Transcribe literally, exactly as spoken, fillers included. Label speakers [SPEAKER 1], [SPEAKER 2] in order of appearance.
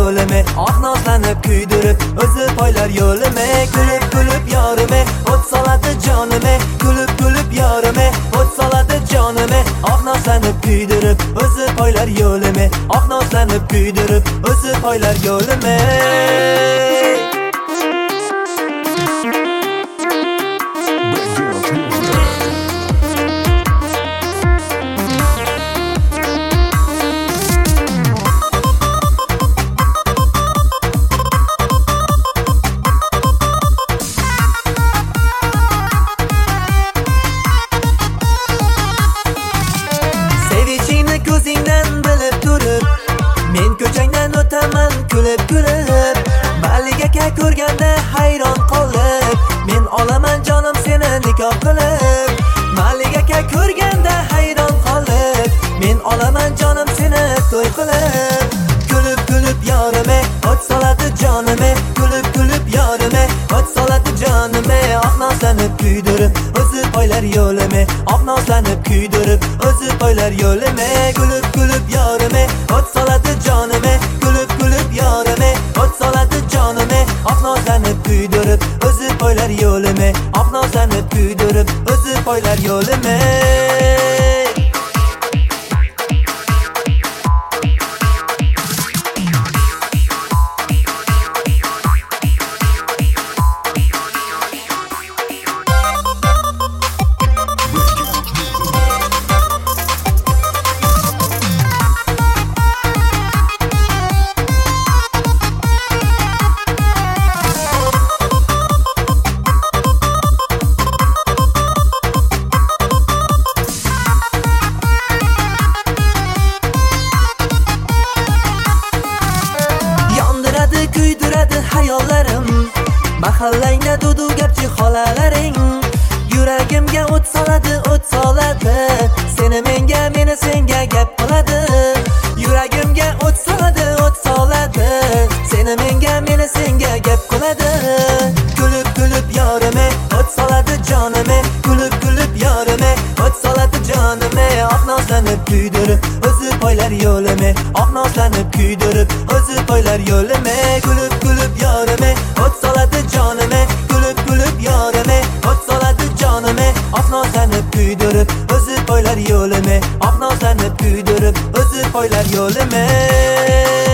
[SPEAKER 1] yo'lime, oq nozlanib kuydirib o'zi poylar yo'lime. Kulib kulib yorime, o't soladi jonime, kulib kulib yorime, o't soladi jonime, oq nozlanib kuydirib o'zi poylar yo'lime, oq nozlanib kuydirib o'zi poylar yo'lime. Sevishingni ko'zingdan bilib turib, men ko'changdan o'taman kulib kulib. Maliga ka ko'rganda hayron qolib, men olaman jonim seni nikoh qilib. Maliga ka ko'rganda hayron qolib, men olaman jonim seni to'y qilib. Kulib kulib yorime, o't soladi jonime, kulib kulib yorime, o't soladi jonime, oq nozlanib kuydirib o'zi poylar yo'lime, oq nozlanib kuydirib o'zi poylar yo'lime. Kulib kulib yorime, o't soladi jonime, kulib kulib yorime, o't soladi jonime, oq nozlanib kuydirib o'zi poylar yo'lime, oq nozlanib kuydirib o'zi poylar yo'lime. Kuydiradi hayollarim, mahallangda dudu gapchi xolalaring. Yuragimga o't soladi, o't soladi, seni menga, meni senga gap qiladi. Yuragimga o't soladi, o't soladi, seni menga, meni senga gap qiladi. Kulib kulib yorime, o't soladi jonime, kulib kulib yorime, o't soladi jonime, oq nozlanib kuydirib o'zi poylar yo'lime, oq nozlanib kuydirib o'zi poylar yo'lime. Kulib kulib yorime, o't soladi jonime, kulib kulib yorime, o't soladi jonime, oq nozlanib kuydirib o'zi poylar yo'lime, oq nozlanib kuydirib o'zi poylar yo'lime.